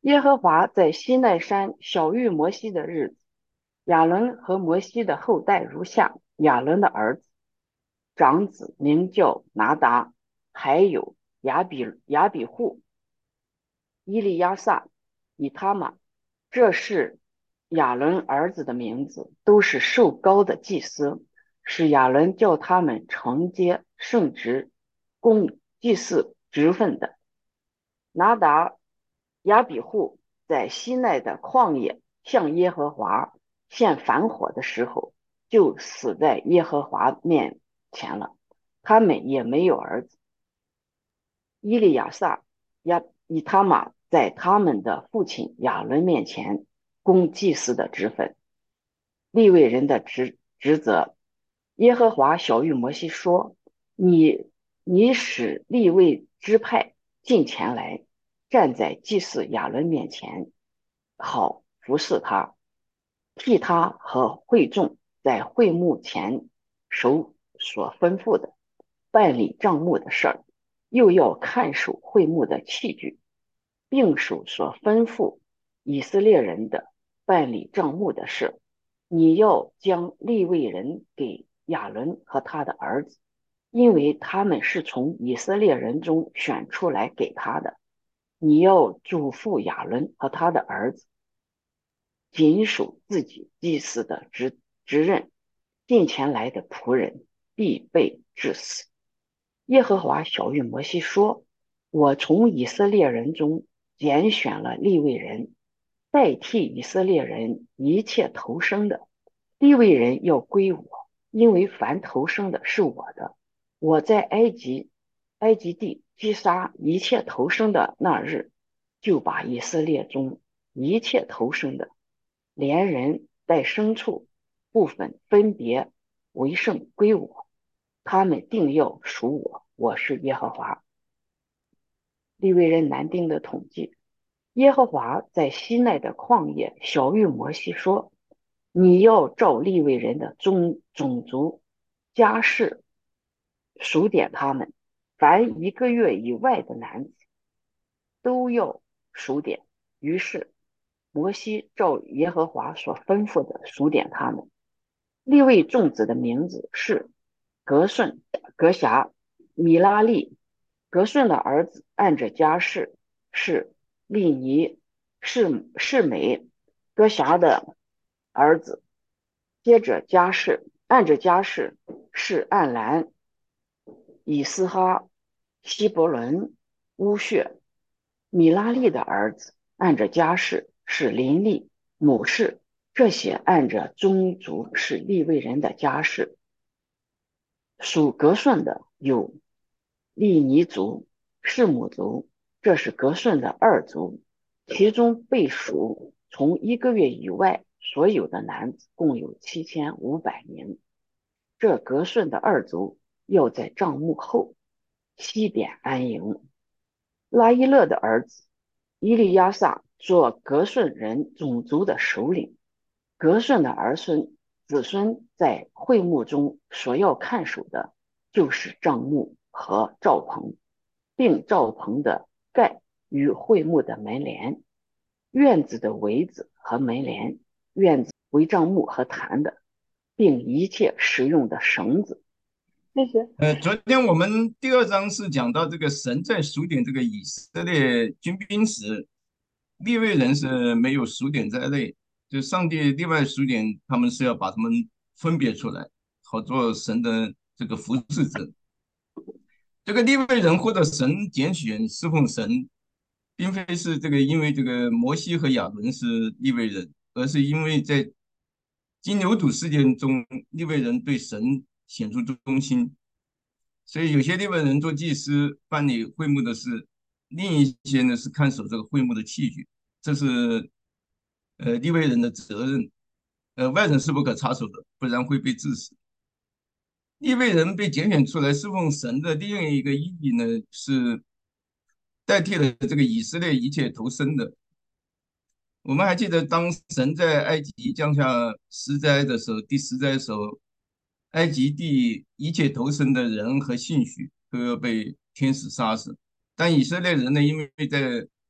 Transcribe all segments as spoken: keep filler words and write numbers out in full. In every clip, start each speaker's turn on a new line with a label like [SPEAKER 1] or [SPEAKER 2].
[SPEAKER 1] 耶和华在西奈山晓谕摩西的日子，亚伦和摩西的后代如下：亚伦的儿子，长子名叫拿达，还有亚比亚比户、伊利亚撒、以他玛，这是亚伦儿子的名字，都是受膏的祭司，是亚伦叫他们承接圣职、供祭祀职分的。拿达、亚比户在西奈的旷野向耶和华献反火的时候，就死在耶和华面前了。他们也没有儿子。伊利亚撒、亚以他玛在他们的父亲亚伦面前供祭司的职分。利未人的职职责。耶和华晓谕摩西说：“你你使利未支派进前来，站在祭司亚伦面前，好服侍他，替他和会众在会幕前守所吩咐的，办理账目的事儿，又要看守会幕的器具，并守所吩咐以色列人的办理账目的事。你要将利未人给亚伦和他的儿子，因为他们是从以色列人中选出来给他的。你要嘱咐亚伦和他的儿子，谨守自己祭司的职职任，近前来的仆人必被致死。”耶和华晓谕摩西说：“我从以色列人中拣选了利未人，代替以色列人一切投生的。利未人要归我，因为凡投生的是我的。我在埃及埃及地击杀一切投生的那日，就把以色列中一切投生的，连人带牲畜，部分分别为圣归我。他们定要属我，我是耶和华。”利未人男丁的统计。耶和华在西奈的旷野晓谕摩西说：“你要照利未人的宗种族家世数点他们，凡一个月以外的男子都要数点。”于是摩西照耶和华所吩咐的数点他们。利未众子的名字是格顺、格辖、米拉利。格顺的儿子按着家世是利尼、是是美。格辖的儿子接着家世按着家世是暗兰、以斯哈、希伯伦、乌血。米拉利的儿子按着家世是林利、母氏。这些按着宗族是利未人的家世。属格顺的有利尼族、士母族，这是格顺的二族。其中被属从一个月以外所有的男子共有七千五百名。这格顺的二族要在帐幕后西边安营。拉伊勒的儿子伊利亚撒做格顺人种族的首领。格顺的儿孙子孙在会幕中所要看守的，就是帐幕和帐篷，并帐篷的盖与会幕的门帘、院子的围子和门帘、院子围帐幕和坛的，并一切使用的绳子。谢谢。
[SPEAKER 2] 呃，昨天我们第二章是讲到这个神在数点这个以色列军兵时，利未人是没有数点在内，就上帝另外数点，他们是要把他们分别出来，好做神的这个服侍者。这个利未人或者神拣选侍奉神，并非是这个因为这个摩西和亚伦是利未人，而是因为在金牛犊事件中，利未人对神显出忠心。所以有些利未人做祭司办理会幕的事，另一些呢是看守这个会幕的器具，这是呃利未人的责任。呃，外人是不可插手的，不然会被致死。利未人被拣选出来侍奉神的另一个意义呢，是代替了这个以色列一切投生的。我们还记得，当神在埃及降下十灾的时候，第十灾的时候，埃及地一切投生的人和信许都要被天使杀死。但以色列人呢，因为在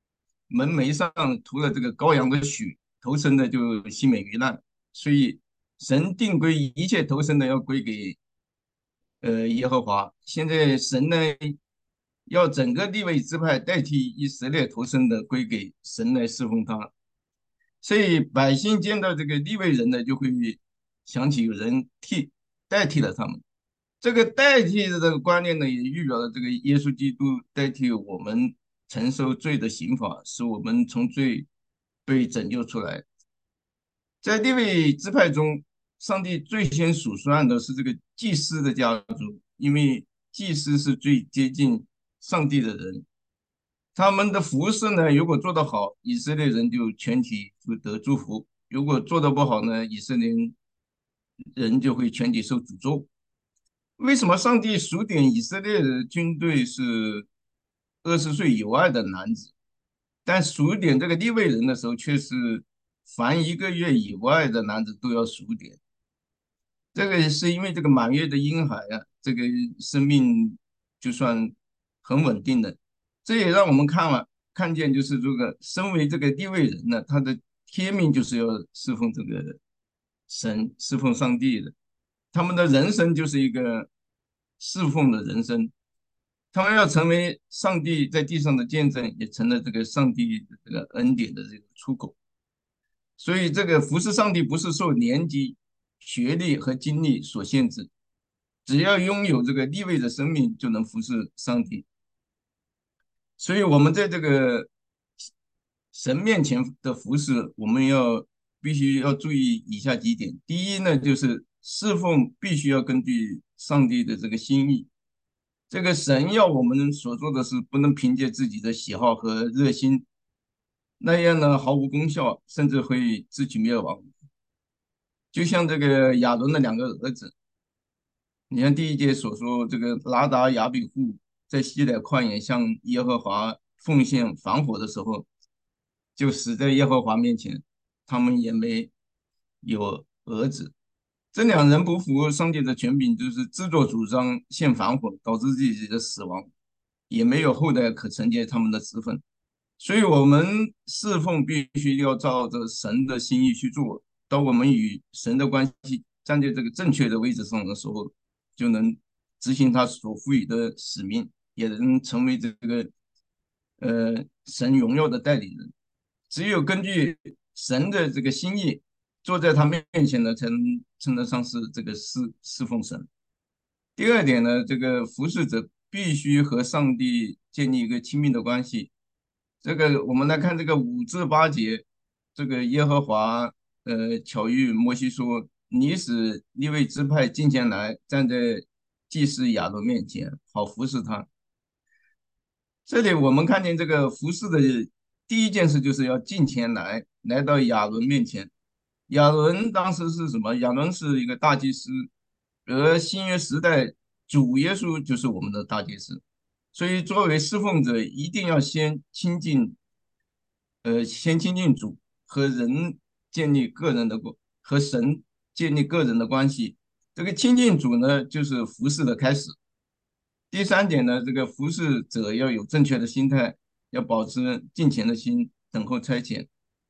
[SPEAKER 2] 门楣上涂了这个羔羊的血，头生的就幸免于难。所以神定规一切头生的要归给呃耶和华。现在神呢要整个利未支派代替以色列头生的归给神来侍奉他，所以百姓见到这个利未人呢，就会想起有人替代替了他们。这个代替的这个观念呢，也预表了这个耶稣基督代替我们承受罪的刑罚，使我们从罪被拯救出来。在利未支派中，上帝最先数算的是这个祭司的家族，因为祭司是最接近上帝的人。他们的服饰呢，如果做得好，以色列人就全体就得祝福；如果做得不好呢，以色列人就会全体受诅咒。为什么上帝数点以色列的军队是二十岁以外的男子，但数点这个利未人的时候，却是凡一个月以外的男子都要数点？这个是因为这个满月的婴孩啊，这个生命就算很稳定的，这也让我们看了看见，就是这个身为这个地位人呢，他的天命就是要侍奉这个神，侍奉上帝的，他们的人生就是一个侍奉的人生，他们要成为上帝在地上的见证，也成了这个上帝的这个恩典的这个出口。所以，这个服侍上帝不是受年纪、学历和经历所限制，只要拥有这个立位的生命，就能服侍上帝。所以，我们在这个神面前的服侍，我们要必须要注意以下几点。第一呢，就是侍奉必须要根据上帝的这个心意。这个神要我们所做的事，不能凭借自己的喜好和热心，那样呢毫无功效，甚至会自取灭亡。就像这个亚伦的两个儿子，你像第一节所说，这个拿达、亚比户在西乃旷野向耶和华奉献防火的时候，就死在耶和华面前，他们也没有儿子。这两人不服上帝的权柄，就是自作主张献防火，导致自己的死亡，也没有后代可承接他们的职分。所以，我们侍奉必须要照着神的心意去做。当我们与神的关系站在这个正确的位置上的时候，就能执行他所赋予的使命，也能成为这个呃神荣耀的代理人。只有根据神的这个心意，坐在他面前呢，才能称得上是这个侍侍奉神。第二点呢，这个服侍者必须和上帝建立一个亲密的关系。这个我们来看这个五至八节，这个耶和华呃巧喻摩西说：“你使利未支派近前来，站在祭司亚伦面前，好服侍他。”这里我们看见这个服侍的第一件事就是要近前来，来到亚伦面前。亚伦当时是什么？亚伦是一个大祭司，而新约时代主耶稣就是我们的大祭司，所以作为侍奉者，一定要先亲近，呃，先亲近主，和人建立个人的过，和神建立个人的关系。这个亲近主呢，就是服侍的开始。第三点呢，这个服侍者要有正确的心态，要保持敬虔的心，等候差遣。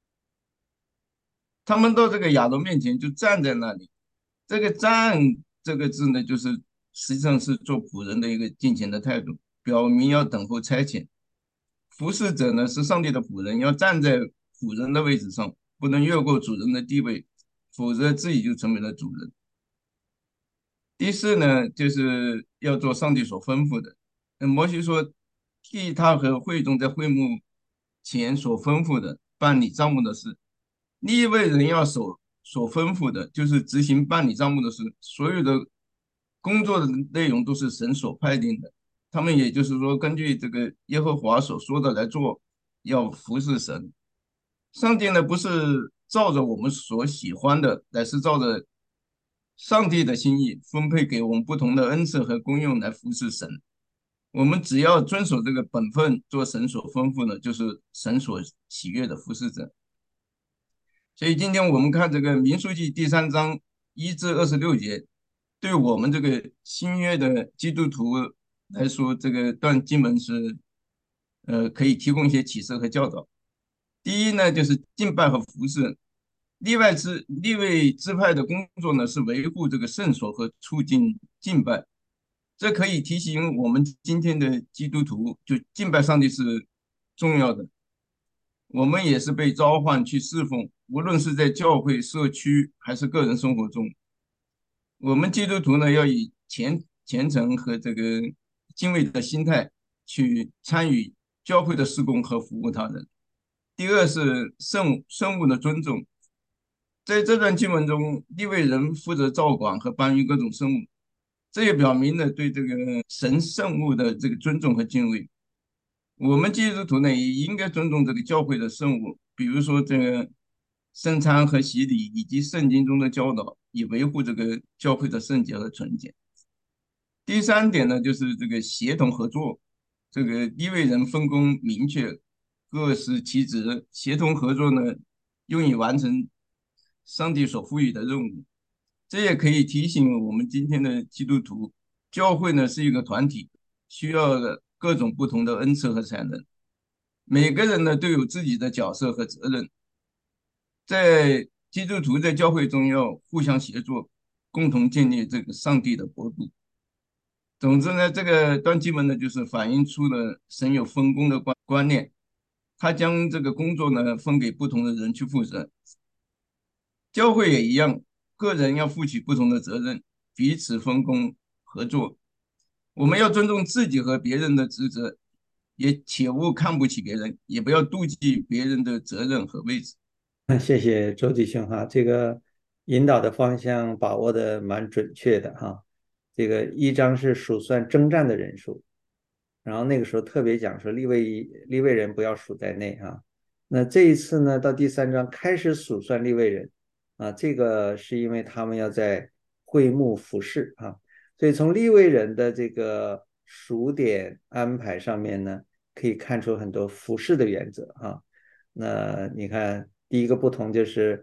[SPEAKER 2] 他们到这个亚伦面前就站在那里，这个站这个字呢，就是实际上是做仆人的一个敬虔的态度，表明要等候差遣。服侍者呢是上帝的仆人，要站在仆人的位置上，不能越过主人的地位，否则自己就成为了主人。第四呢，就是要做上帝所吩咐的。那摩西说，替他和会众在会幕前所吩咐的办理账目的事，立位人要守所吩咐的，就是执行办理账目的事。所有的工作的内容都是神所派定的，他们也就是说，根据这个耶和华所说的来做，要服侍神。上帝呢，不是照着我们所喜欢的，乃是照着上帝的心意分配给我们不同的恩赐和功用来服侍神。我们只要遵守这个本分，做神所吩咐的，就是神所喜悦的服侍者。所以今天我们看这个民数记第三章一至二十六节，对我们这个新约的基督徒来说，这个段经文是呃可以提供一些启示和教导。 第一呢，就是敬拜和服侍。例外支立位支派的工作呢，是维护这个圣所和促进敬拜。这可以提醒我们今天的基督徒，就敬拜上帝是重要的。我们也是被召唤去侍奉，无论是在教会、社区还是个人生活中，我们基督徒呢，要以虔虔诚和这个敬畏的心态去参与教会的施工和服务他人。第二是圣圣物的尊重，在这段经文中，利未人负责照管和搬运各种圣物，这也表明了对这个神圣物的这个尊重和敬畏。我们基督徒呢，也应该尊重这个教会的圣物，比如说这个圣餐和洗礼，以及圣经中的教导，以维护这个教会的圣洁和纯洁。第三点呢，就是这个协同合作，这个利未人分工明确，各司其职，协同合作呢，用以完成上帝所赋予的任务。这也可以提醒我们今天的基督徒，教会呢是一个团体，需要的各种不同的恩赐和才能，每个人呢都有自己的角色和责任。在基督徒在教会中要互相协作，共同建立这个上帝的国度。总之呢，这个段经文呢，就是反映出了神有分工的观观念，他将这个工作呢分给不同的人去负责。教会也一样，个人要负起不同的责任，彼此分工合作。我们要尊重自己和别人的职责，也切勿看不起别人，也不要妒忌别人的责任和位置。
[SPEAKER 3] 谢谢周弟兄哈，这个引导的方向把握的蛮准确的哈。这个一章是数算征战的人数，然后那个时候特别讲说利未利未人不要数在内哈。那这一次呢，到第三章开始数算利未人啊，这个是因为他们要在会幕服侍啊，所以从利未人的这个数点安排上面呢，可以看出很多服侍的原则啊。那你看，第一个不同就是，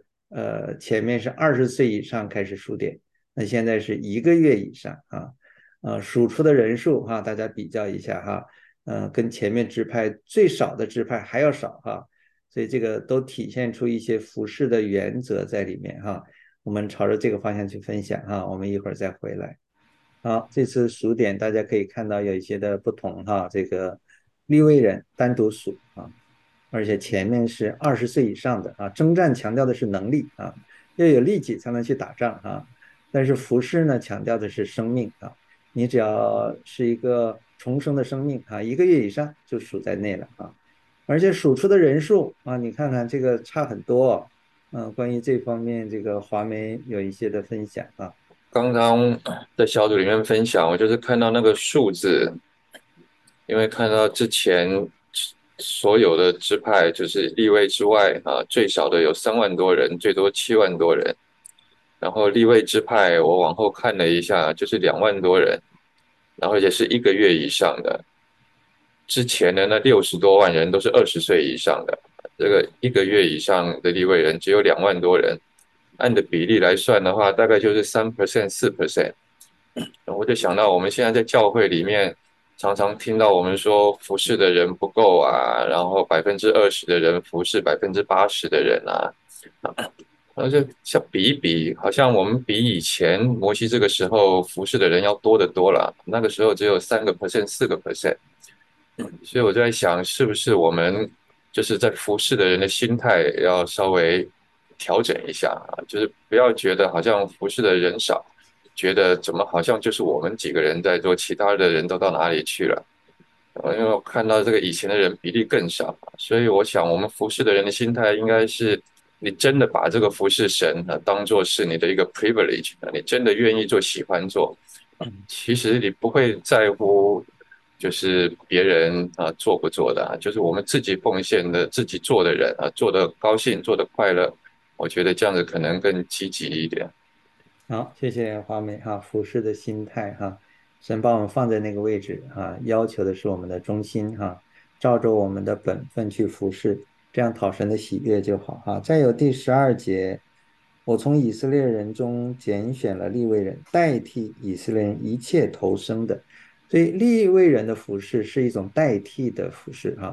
[SPEAKER 3] 呃，前面是二十岁以上开始数点，那现在是一个月以上啊，呃，数出的人数哈，大家比较一下哈，呃，跟前面支派最少的支派还要少哈，所以这个都体现出一些服饰的原则在里面哈。我们朝着这个方向去分享哈，我们一会儿再回来。好，这次数点大家可以看到有一些的不同哈，这个利未人单独数啊。而且前面是二十岁以上的啊，征战强调的是能力啊，要有力气才能去打仗啊。但是服饰呢，强调的是生命啊，你只要是一个重生的生命啊，一个月以上就数在内了啊。而且数出的人数啊，你看看这个差很多哦。嗯、呃，关于这方面，这个华梅有一些的分享啊。
[SPEAKER 4] 刚刚在小组里面分享，我就是看到那个数字，因为看到之前所有的支派，就是立位之外啊，最少的有三万多人，最多七万多人。然后立位支派，我往后看了一下，就是两万多人，然后也是一个月以上的。之前的那六十多万人都是二十岁以上的，这个一个月以上的立位人只有两万多人，按的比例来算的话，大概就是三 percent 四 percent。我就想到我们现在在教会里面，常常听到我们说服侍的人不够啊，然后百分之二十的人服侍百分之八十的人啊，然后就像比一比，好像我们比以前摩西这个时候服侍的人要多得多了。那个时候只有三个 percent、四个 percent，所以我就在想，是不是我们就是在服侍的人的心态要稍微调整一下啊，就是不要觉得好像服侍的人少，觉得怎么好像就是我们几个人在做，其他的人都到哪里去了？呃，因为我看到这个以前的人比例更少，所以我想我们服侍的人的心态应该是，你真的把这个服侍神呢当做是你的一个 privilege，你真的愿意做，喜欢做，其实你不会在乎就是别人啊做不做的啊，就是我们自己奉献的、自己做的人啊，做的高兴、做的快乐，我觉得这样子可能更积极一点。
[SPEAKER 3] 好，谢谢华美哈，服侍的心态哈，神把我们放在那个位置啊，要求的是我们的忠心哈，照着我们的本分去服侍，这样讨神的喜悦就好哈。再有第十二节，我从以色列人中拣选了利未人，代替以色列人一切投生的，所以利未人的服侍是一种代替的服侍哈。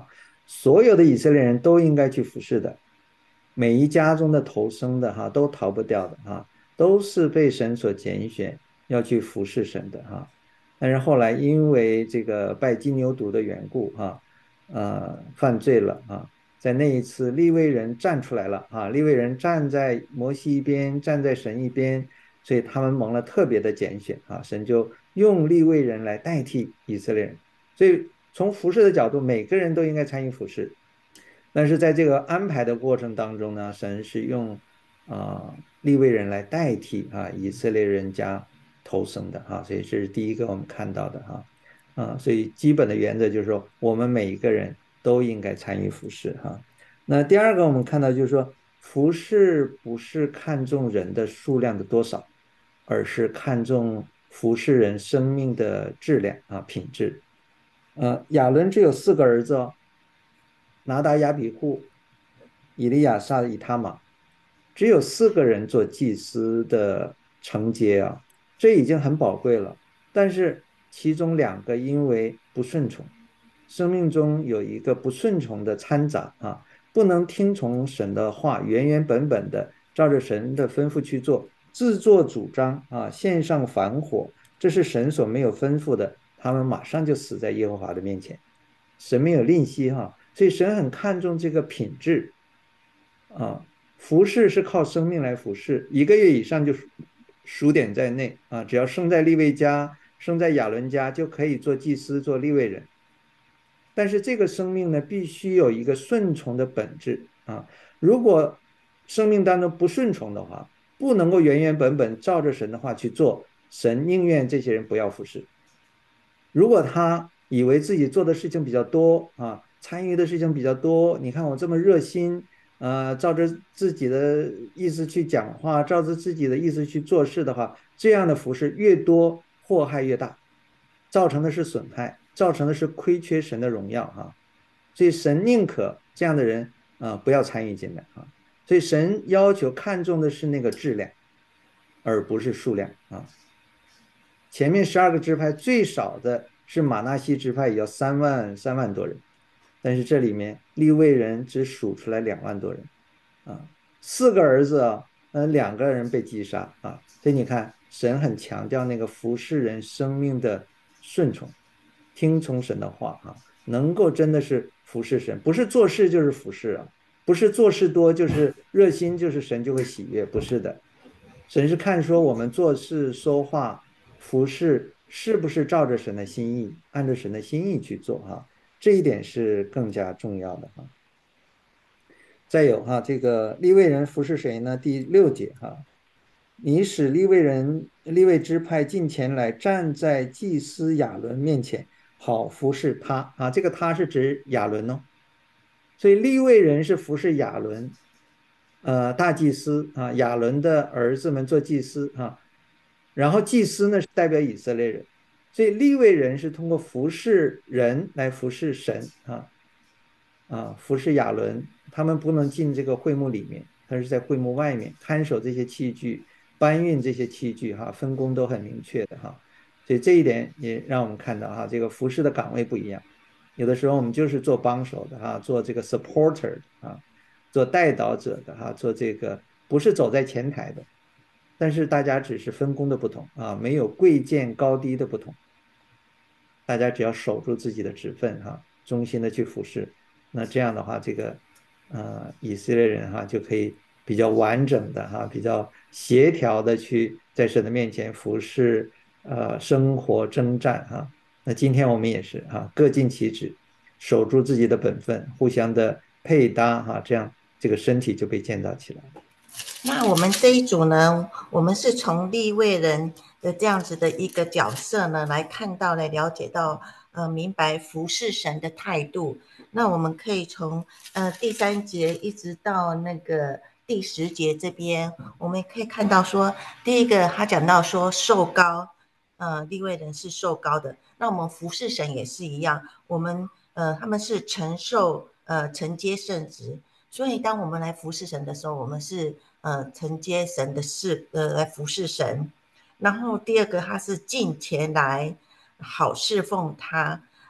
[SPEAKER 3] 所有的以色列人都应该去服侍的，每一家中的头生的哈都逃不掉的哈，都是被神所拣选要去服侍神的哈。但是后来因为这个拜金牛犊的缘故哈，呃，犯罪了啊，在那一次利未人站出来了啊，利未人站在摩西一边，站在神一边，所以他们蒙了特别的拣选啊，神就用利未人来代替以色列人。所以从服侍的角度，每个人都应该参与服侍。但是在这个安排的过程当中呢，神是用啊、呃、利未人来代替啊以色列人家投生的哈、啊，所以这是第一个我们看到的哈啊，所以基本的原则就是说，我们每一个人都应该参与服侍哈、啊。那第二个我们看到就是说，服侍不是看重人的数量的多少，而是看重服侍人生命的质量啊品质。呃，亚伦只有四个儿子哦，拿达、亚比户、以利亚撒、以他玛，只有四个人做祭司的承接啊，这已经很宝贵了。但是其中两个因为不顺从，生命中有一个不顺从的掺杂啊，不能听从神的话，原原本本的照着神的吩咐去做，自作主张啊，献上反火，这是神所没有吩咐的，他们马上就死在耶和华的面前。神没有吝惜哈，所以神很看重这个品质啊。服侍是靠生命来服侍，一个月以上就数点在内啊，只要生在利未家，生在亚伦家，就可以做祭司，做利未人。但是这个生命呢，必须有一个顺从的本质啊。如果生命当中不顺从的话，不能够原原本本照着神的话去做，神宁愿这些人不要服侍。如果他以为自己做的事情比较多啊，参与的事情比较多，你看我这么热心，呃，照着自己的意思去讲话，照着自己的意思去做事的话，这样的服饰越多，祸害越大，造成的是损害，造成的是亏缺神的荣耀啊。所以神宁可这样的人啊、呃不要参与进来啊。所以神要求看重的是那个质量，而不是数量啊。前面十二个支派最少的是马纳西支派，也要三万三万多人，但是这里面利未人只数出来两万多人啊，四个儿子啊，呃，两个人被击杀啊，所以你看，神很强调那个服侍人生命的顺从，听从神的话啊，能够真的是服侍神，不是做事就是服侍啊，不是做事多就是热心就是神就会喜悦，不是的，神是看说我们做事说话服侍是不是照着神的心意，按照神的心意去做哈、啊，这一点是更加重要的哈、啊。再有哈、啊，这个利未人服侍谁呢？第六节哈、啊，你使利未人利未支派进前来，站在祭司亚伦面前，好服侍他啊。这个他是指亚伦哦，所以利未人是服侍亚伦，呃，大祭司啊，亚伦的儿子们做祭司啊，然后祭司呢是代表以色列人，所以利未人是通过服侍人来服侍神啊啊，服侍亚伦，他们不能进这个会幕里面，他是在会幕外面看守这些器具，搬运这些器具哈，分工都很明确的哈，所以这一点也让我们看到哈，这个服侍的岗位不一样，有的时候我们就是做帮手的哈，做这个 supporter 啊。做带导者的哈，做这个不是走在前台的，但是大家只是分工的不同啊，没有贵贱高低的不同，大家只要守住自己的职分哈，忠心的去服侍，那这样的话，这个呃以色列人哈就可以比较完整的哈，比较协调的去在神的面前服侍，呃生活征战哈。那今天我们也是啊，各尽其职，守住自己的本分，互相的配搭哈，这样这个身体就被建造起来了。
[SPEAKER 5] 那我们这一组呢，我们是从利未人的这样子的一个角色呢，来看到来了解到，呃，明白服侍神的态度。那我们可以从呃第三节一直到那个第十节这边，我们可以看到说，第一个他讲到说受膏，呃，利未人是受膏的。那我们服侍神也是一样，我们呃他们是承受呃承接圣职。所以当我们来服侍神的时候，我们是呃承接神的事，呃来服侍神。然后第二个，他是进前来好侍奉他。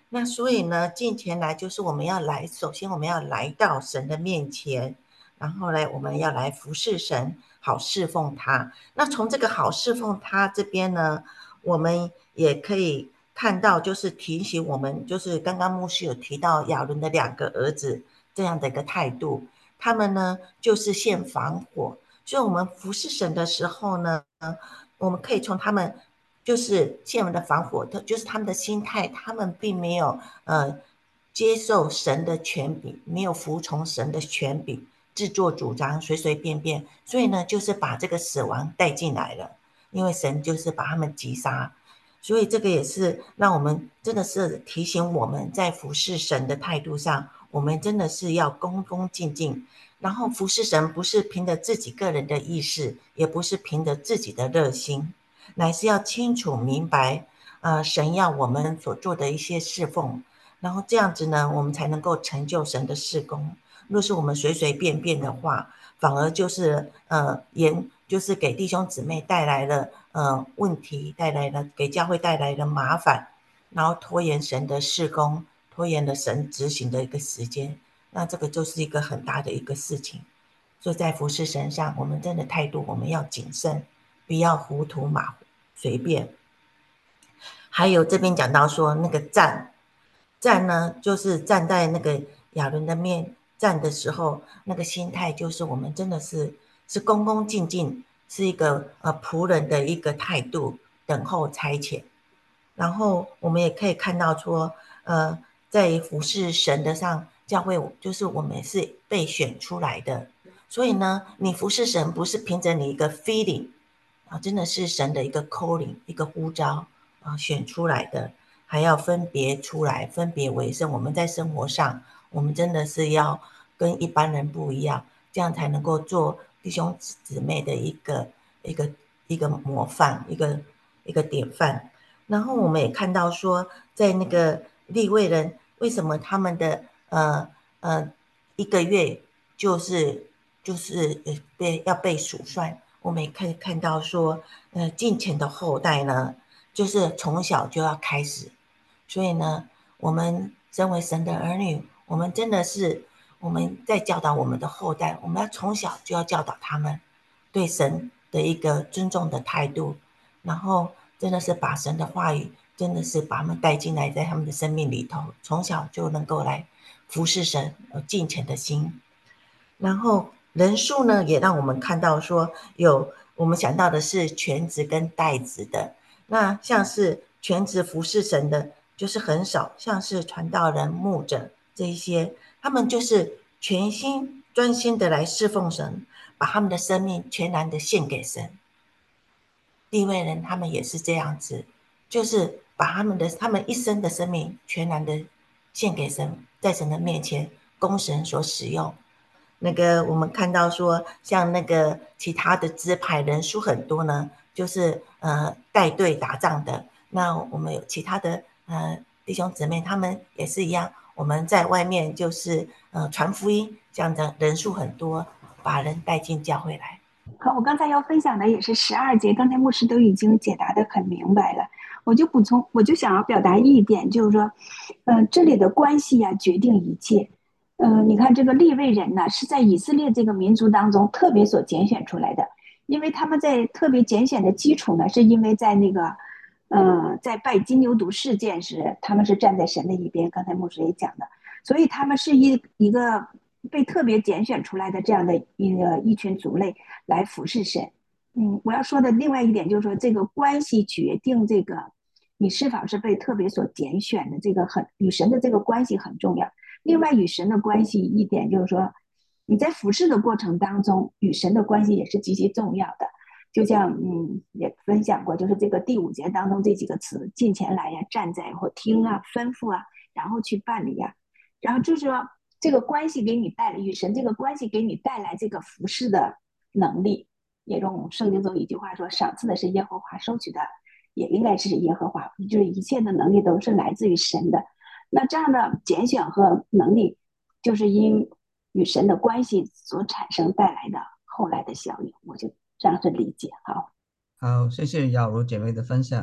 [SPEAKER 5] 那所以呢，进前来就是我们要来，首先我们要来到神的面前，然后呢，我们要来服侍神，好侍奉他。那从这个好侍奉他这边呢，我们也可以看到，就是提醒我们，就是刚刚牧师有提到亚伦的两个儿子这样的一个态度，他们呢就是献防火，所以我们服侍神的时候呢，我们可以从他们就是献文的防火，就是他们的心态，他们并没有呃接受神的权柄，没有服从神的权柄，自作主张，随随便便，所以呢，就是把这个死亡带进来了，因为神就是把他们击杀。所以这个也是让我们真的是提醒我们在服侍神的态度上，我们真的是要恭恭敬敬，然后服侍神不是凭着自己个人的意识，也不是凭着自己的热心，乃是要清楚明白，呃，神要我们所做的一些侍奉，然后这样子呢，我们才能够成就神的事工。若是我们随随便便的话，反而就是呃，言就是给弟兄姊妹带来了呃问题，带来了给教会带来了麻烦，然后拖延神的事工，拖延了神执行的一个时间，那这个就是一个很大的一个事情。所以在服事神上，我们真的态度我们要谨慎，不要糊涂马虎随便。还有这边讲到说那个站站呢，就是站在那个亚伦的面站的时候，那个心态就是我们真的是是恭恭敬敬，是一个呃仆人的一个态度，等候差遣。然后我们也可以看到说，呃，在服侍神的上，教会就是我们是被选出来的，所以呢，你服侍神不是凭着你一个 feeling 啊，真的是神的一个 calling， 一个呼召啊，选出来的，还要分别出来，分别为圣。我们在生活上，我们真的是要跟一般人不一样，这样才能够做弟兄姊妹的一个一个一个模范，一个一个典范。然后我们也看到说，在那个利未人，为什么他们的呃呃一个月就是就是被要被数算？我们也可以看到说，呃，近前的后代呢，就是从小就要开始。所以呢，我们身为神的儿女，我们真的是我们在教导我们的后代，我们要从小就要教导他们对神的一个尊重的态度，然后真的是把神的话语，真的是把他们带进来，在他们的生命里头，从小就能够来服侍神，有敬虔的心。然后人数呢，也让我们看到说，有我们想到的是全职跟代职的。那像是全职服侍神的，就是很少，像是传道人、牧者这一些，他们就是全心专心的来侍奉神，把他们的生命全然的献给神。利未人他们也是这样子，就是把他们的他们一生的生命全然的献给神，在神的面前供神所使用。那个我们看到说，像那个其他的支派人数很多呢，就是呃带队打仗的。那我们有其他的呃弟兄姊妹，他们也是一样，我们在外面就是呃传福音，这样的人数很多，把人带进教会来。
[SPEAKER 6] 好，我刚才要分享的也是十二节，刚才牧师都已经解答的很明白了，我就补充，我就想要表达一点，就是说，呃，这里的关系呀、啊、决定一切。呃，你看这个利未人呢，是在以色列这个民族当中特别所拣选出来的，因为他们在特别拣选的基础呢，是因为在那个，呃，在拜金牛犊事件时，他们是站在神的一边，刚才牧师也讲的，所以他们是一一个被特别拣选出来的这样的一个一群族类来服侍神。嗯，我要说的另外一点就是说，这个关系决定这个你是否是被特别所拣选的，这个很与神的这个关系很重要。另外，与神的关系一点就是说，你在服侍的过程当中，与神的关系也是极其重要的。就像嗯也分享过，就是这个第五节当中这几个词：近前来呀、站在或听啊、吩咐啊，然后去办理呀、啊。然后就是说，这个关系给你带来与神这个关系给你带来这个服侍的能力。也用圣经中一句话说：“赏赐的是耶和华，收取的也应该是耶和华。”就是一切的能力都是来自于神的。那这样的拣选和能力，就是因与神的关系所产生带来的后来的效应。我就这样子理解。好，
[SPEAKER 7] 好，谢谢雅茹姐妹的分享。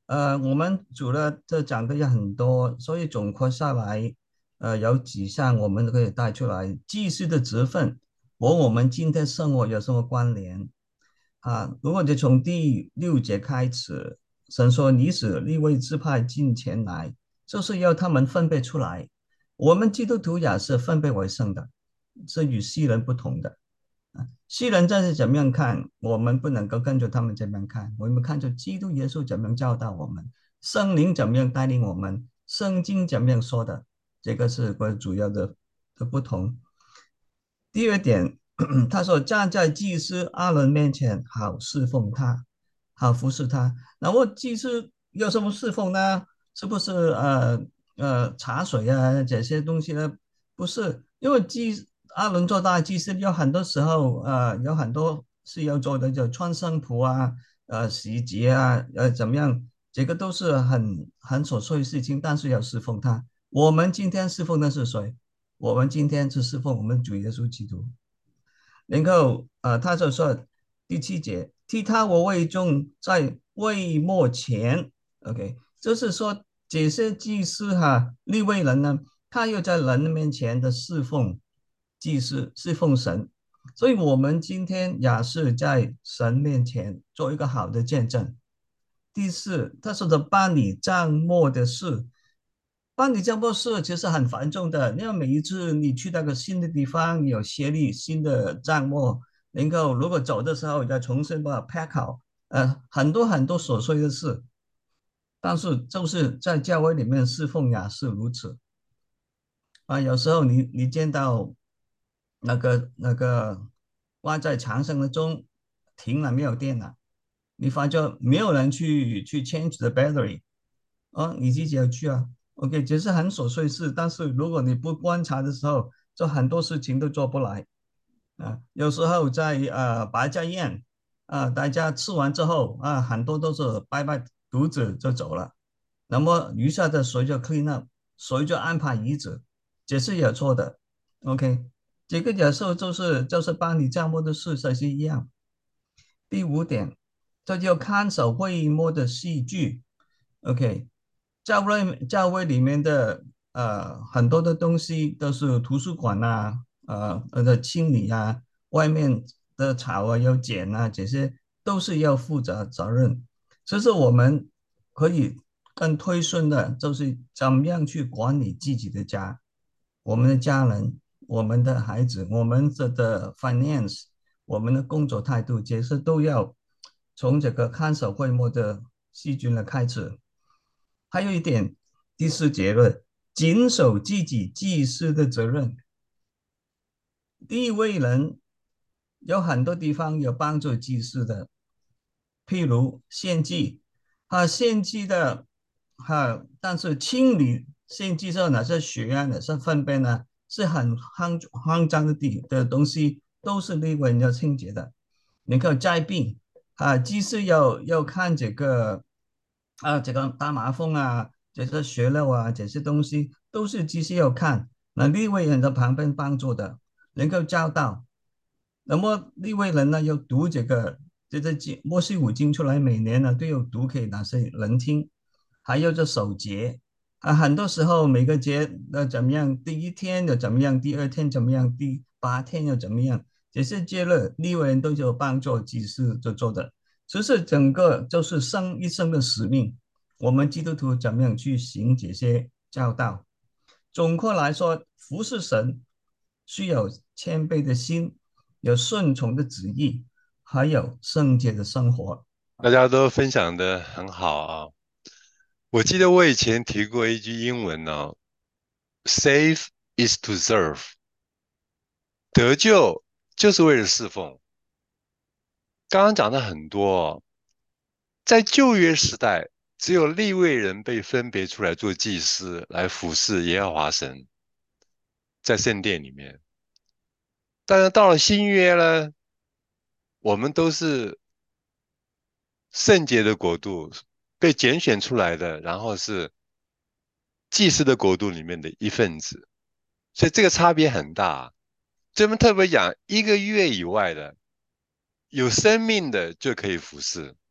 [SPEAKER 7] 呃，我们除了这讲的也很多，所以总括下来，呃，有几项我们可以带出来。祭司的职分和我们今天生活有什么关联啊？如果你从第六节开始，神说你使利未支派进前来，就是要他们分别出来。我们基督徒也是分别为圣的，是与世人不同的。世人这是怎么样看，我们不能够跟着他们怎么样看，我们看着基督耶稣怎么样教导我们，圣灵怎么样带领我们，圣经怎么样说的，这个是个主要的的不同。第二点，他说站在祭司阿伦面前，好侍奉他，好服侍他。那么祭司有什么侍奉呢？是不是呃呃茶水啊这些东西呢？不是，因为祭阿伦做大祭司有很多时候呃有很多是要做的，就穿圣服啊，呃洗节啊，呃怎么样，这个都是很很琐碎的事情，但是要侍奉他。我们今天侍奉的是谁？我们今天是侍奉我们主耶稣基督。然后呃，他就说第七节，替他我为众在位末前，OK，就是说这些祭司哈利未人呢，他又在人面前的侍奉祭司，侍奉神，所以我们今天也是在神面前做一个好的见证。第四，他说的办理账目的事，办理账目事其实很繁重的，因为每一次你去那个新的地方，有协力新的账目，能够如果走的时候再重新把它 pack 好，呃，很多很多琐碎的事。但是就是在教会里面侍奉也是如此啊。有时候你你见到那个那个挂在墙上的钟停了没有电了，你发觉没有人去去 change the battery，哦，你自己要去啊。OK，只是很琐碎事，但是如果你不观察的时候，就很多事情都做不来啊。有时候在呃白家宴啊，大家吃完之后啊，很多都是拜拜肚子就走了，那么余下的谁就 clean up，谁就安排椅子，这是有错的。OK，这个有时候就是就是帮你账目的事才是一样。第五点，这就看守会幕的戏剧。OK，教会教会里面的呃很多的东西都是图书馆啊，呃呃的清理啊，外面的草啊要剪啊，这些都是要负责责任。这是我们可以更推顺的，就是怎么样去管理自己的家，我们的家人，我们的孩子，我们的的 finance，我们的工作态度，这些都要从这个看守会幕的细菌来开始。还有一点，第四结论，谨守自己祭司的责任。第一位人有很多地方有帮助祭司的，譬如献祭啊，献祭的啊，但是清理献祭之后哪些血啊，哪些粪便呢，是很肮肮脏的地的东西，都是利未人要清洁的。你看灾病啊，祭司要要看这个啊，这个大麻风啊，这些血肉啊，这些东西都是祭司要看。那利未人在旁边帮助的，能够教导。那么利未人呢，要读这个这个经摩西五经出来，每年呢都有读给那些人听，还有这守节啊，很多时候每个节呃怎么样，第一天又怎么样，第二天怎么样，第八天又怎么样，这些节日利未人都有帮助祭司做做的。其实整个就是生一生的使命，我们基督徒怎么样去行这些教导？总括来说，服侍神需要谦卑的心，有顺从的旨意，还有圣洁的生活。
[SPEAKER 8] 大家都分享的很好啊。我记得我以前提过一句英文呢，"Save is to serve"，得救就是为了侍奉。刚刚讲的很多哦，在旧约时代，只有利未人被分别出来做祭司，来服侍耶和华神，在圣殿里面。但是到了新约呢，我们都是圣洁的国度，被拣选出来的，然后是祭司的国度里面的一份子，所以这个差别很大。这边特别讲一个月以外的有生命的就可以服侍，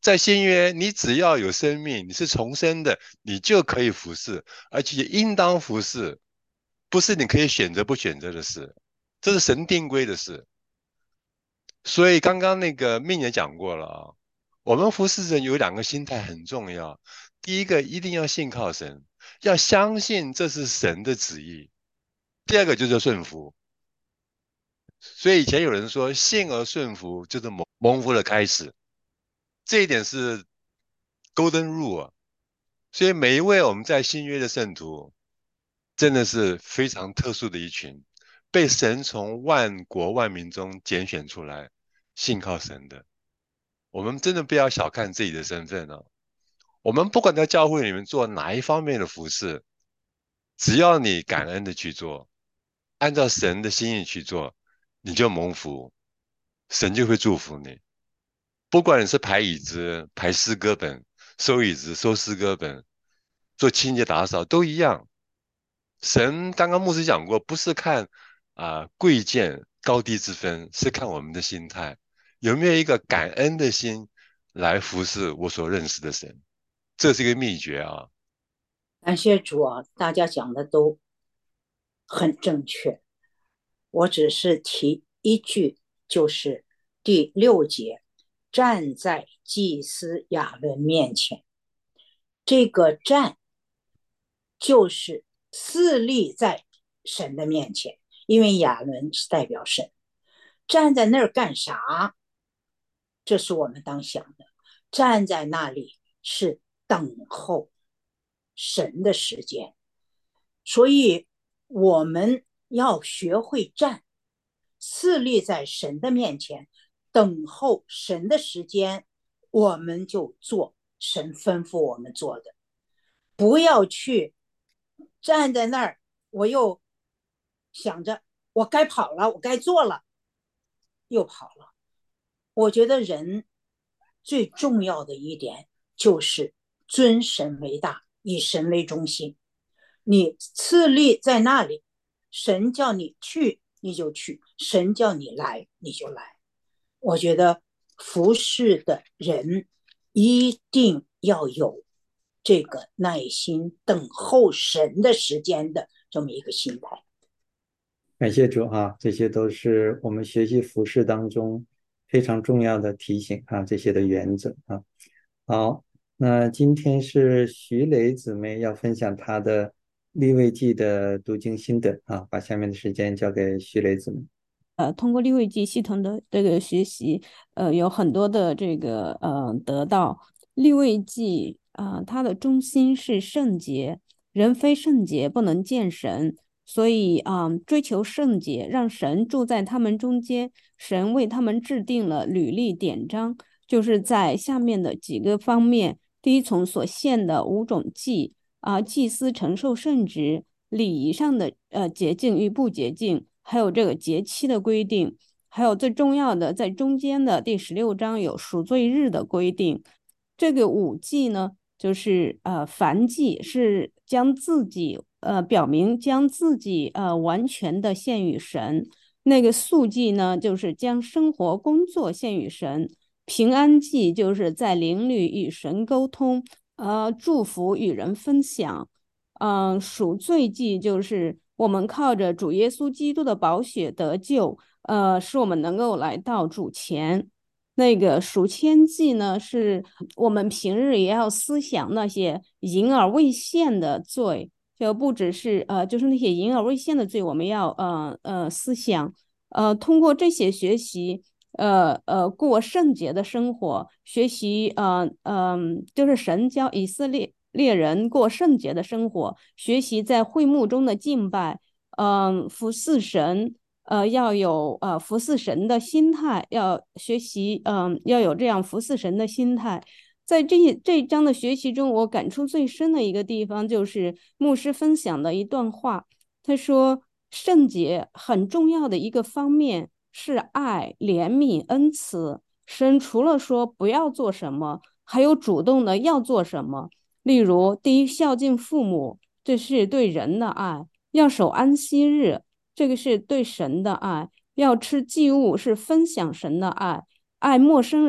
[SPEAKER 8] 在新约，你只要有生命，你是重生的，你就可以服侍，而且应当服侍，不是你可以选择不选择的事，这是神定规的事。所以刚刚那个命也讲过了啊，我们服侍人有两个心态很重要。第一个，一定要信靠神，要相信这是神的旨意。第二个就是顺服。所以以前有人说，信而顺服就是蒙蒙福的开始，这一点是 golden rule 啊。所以每一位我们在新约的圣徒，真的是非常特殊的一群，被神从万国万民中拣选出来，信靠神的。我们真的不要小看自己的身份哦。我们不管在教会里面做哪一方面的服事，只要你感恩的去做，按照神的心意去做，你就蒙福，神就会祝福你。不管你是排椅子、排诗歌本、收椅子、收诗歌本、做清洁打扫，都一样。神刚刚牧师讲过，不是看啊、呃贵贱高低之分，是看我们的心态，有没有一个感恩的心来服侍我所认识的神，这是一个秘诀啊。
[SPEAKER 9] 感谢主啊，大家讲的都很正确。我只是提一句，就是第六节，站在祭司亚伦面前。这个站就是侍立在神的面前，因为亚伦是代表神，站在那儿干啥？这是我们当想的。站在那里是等候神的时间，所以我们要学会站，侍立在神的面前，等候神的时间，我们就做神吩咐我们做的，不要去站在那儿，我又想着我该跑了，我该做了，又跑了。我觉得人最重要的一点就是尊神为大，以神为中心。你次立在那里，神叫你去你就去，神叫你来你就来。我觉得服侍的人一定要有这个耐心等候神的时间的这么一个心态。
[SPEAKER 3] 感谢主啊，这些都是我们学习服侍当中非常重要的提醒啊，这些的原则啊。好，那今天是徐磊姊妹要分享她的利未记的读经心得啊，把下面的时间交给徐磊姊妹。
[SPEAKER 10] 呃，通过利未记系统的这个学习，呃，有很多的这个呃得到。利未记啊、呃，它的中心是圣洁，人非圣洁不能见神，所以啊、呃，追求圣洁，让神住在他们中间。神为他们制定了律例典章，就是在下面的几个方面：第一，从所献的五种祭啊、呃，祭司承受圣职，礼仪上的呃洁净与不洁净。还有这个节期的规定，还有最重要的，在中间的第十六章有赎罪日的规定。这个五祭呢，就是呃燔祭是将自己呃表明将自己呃完全的献与神，那个素祭呢，就是将生活工作献与神，平安祭就是在灵里与神沟通，呃祝福与人分享，嗯、呃，赎罪祭就是我们靠着主耶稣基督的宝血得救，呃，使我们能够来到主前。那个赎愆祭呢，是我们平日也要思想那些隐而未现的罪，就不只是呃，就是那些隐而未现的罪，我们要呃呃思想，呃，通过这些学习，呃呃过圣洁的生活，学习呃嗯、呃，就是神教以色列。猎人过圣洁的生活，学习在会幕中的敬拜，嗯、呃，服侍神，呃，要有呃服侍神的心态，要学习，嗯、呃，要有这样服侍神的心态。在这这一章的学习中，我感触最深的一个地方就是牧师分享的一段话，他说，圣洁很重要的一个方面是爱、怜悯、恩慈。神除了说不要做什么，还有主动的要做什么。例如，第一，孝敬父母，这是对人的爱；要守安息日，这个是对神的爱；要吃祭物，是分享神的爱；爱陌生人，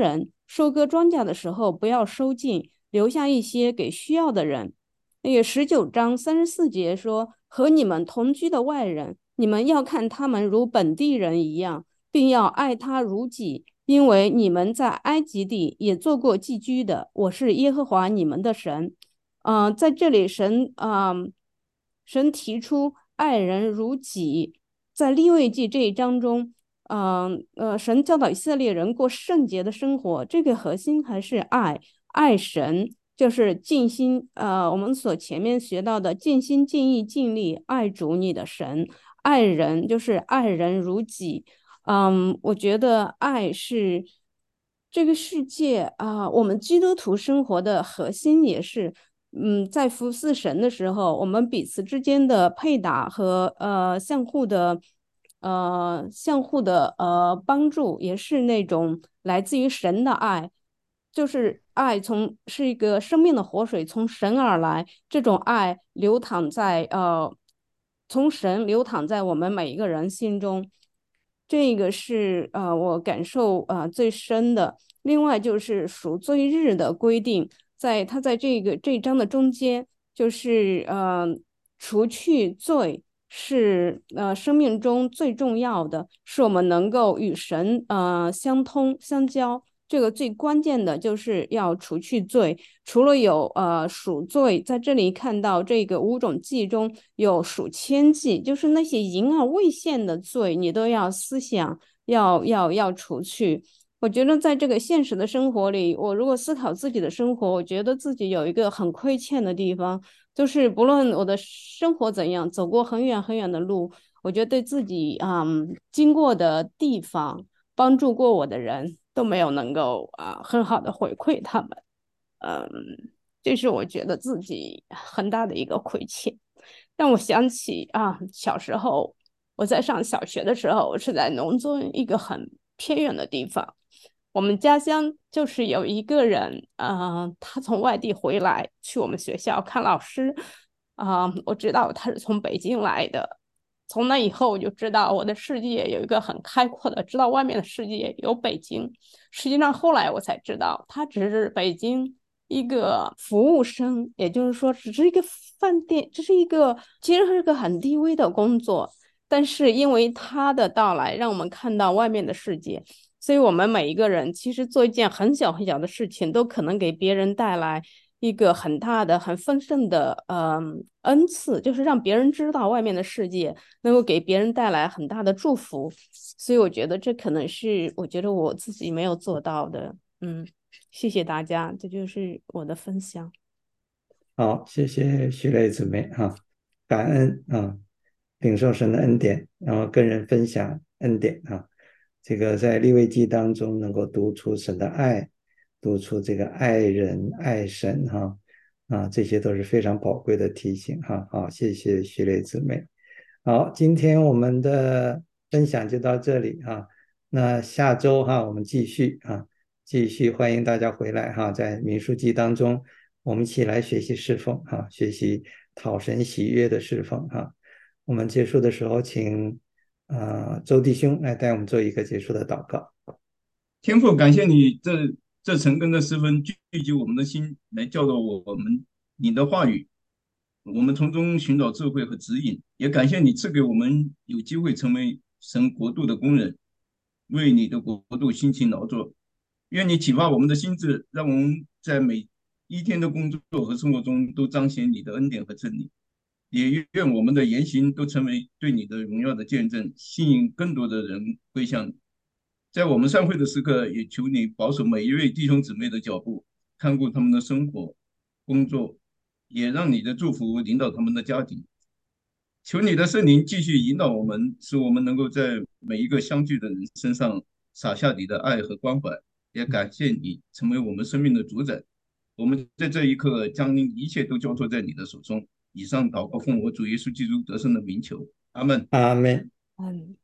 [SPEAKER 10] 收割庄稼的时候不要收尽，留下一些给需要的人。那个十九章三十四节说，和你们同居的外人，你们要看他们如本地人一样，并要爱他如己，因为你们在埃及地也做过寄居的，我是耶和华你们的神。呃，在这里神啊、呃，神提出爱人如己，在利未记这一章中，嗯 呃, 呃，神教导以色列人过圣洁的生活，这个核心还是爱，爱神就是尽心，呃，我们所前面学到的尽心尽意尽力爱主你的神，爱人就是爱人如己。嗯，我觉得爱是这个世界啊、呃，我们基督徒生活的核心也是。嗯，在服侍神的时候，我们彼此之间的配搭和呃相互的呃相互的呃帮助，也是那种来自于神的爱，就是爱从是一个生命的活水，从神而来，这种爱流淌在呃从神流淌在我们每一个人心中，这个是呃我感受呃最深的。另外就是赎罪日的规定。在他在这个这一章的中间，就是呃，除去罪是呃生命中最重要的，是我们能够与神呃相通相交。这个最关键的就是要除去罪。除了有呃赎罪，在这里看到这个五种祭中有赎愆祭，就是那些淫而未现的罪，你都要思想要要要除去。我觉得在这个现实的生活里，我如果思考自己的生活，我觉得自己有一个很亏欠的地方，就是不论我的生活怎样，走过很远很远的路，我觉得对自己嗯经过的地方，帮助过我的人都没有能够啊、呃、很好的回馈他们，嗯，这是我觉得自己很大的一个亏欠。让我想起啊，小时候我在上小学的时候，我是在农村一个很偏远的地方。我们家乡就是有一个人，呃，他从外地回来去我们学校看老师，啊、呃，我知道他是从北京来的。从那以后，我就知道我的世界有一个很开阔的，知道外面的世界有北京。实际上后来我才知道，他只是北京一个服务生，也就是说，只是一个饭店，这是一个其实是个很低微的工作。但是因为他的到来，让我们看到外面的世界。所以我们每一个人其实做一件很小很小的事情，都可能给别人带来一个很大的、很丰盛的呃恩赐，就是让别人知道外面的世界，能够给别人带来很大的祝福。所以我觉得这可能是我觉得我自己没有做到的。嗯，谢谢大家，这就是我的分享。
[SPEAKER 3] 好，谢谢徐雷姊妹啊，感恩啊，领受神的恩典，然后跟人分享恩典啊。这个在利未记当中能够读出神的爱，读出这个爱人爱神哈啊，这些都是非常宝贵的提醒哈。好，谢谢徐雷姊妹。好，今天我们的分享就到这里哈。那下周哈我们继续啊，继续欢迎大家回来哈，在民数记当中，我们一起来学习侍奉哈，学习讨神喜悦的侍奉哈。我们结束的时候，请呃周弟兄来带我们做一个结束的祷告。
[SPEAKER 2] 天父，感谢你这这诚恳的十分聚集我们的心，来教导我们你的话语，我们从中寻找智慧和指引。也感谢你赐给我们有机会成为神国度的工人，为你的国度辛勤劳作。愿你启发我们的心智，让我们在每一天的工作和生活中都彰显你的恩典和真理。也愿我们的言行都成为对你的荣耀的见证，吸引更多的人归向你。在我们散会的时刻，也求你保守每一位弟兄姊妹的脚步，看顾他们的生活、工作，也让你的祝福领导他们的家庭。求你的圣灵继续引导我们，使我们能够在每一个相聚的人身上洒下你的爱和关怀。也感谢你成为我们生命的主宰。我们在这一刻将一切都交托在你的手中。以上祷告奉我主耶稣基督得胜的名求，阿门。
[SPEAKER 3] 阿门。
[SPEAKER 10] 嗯。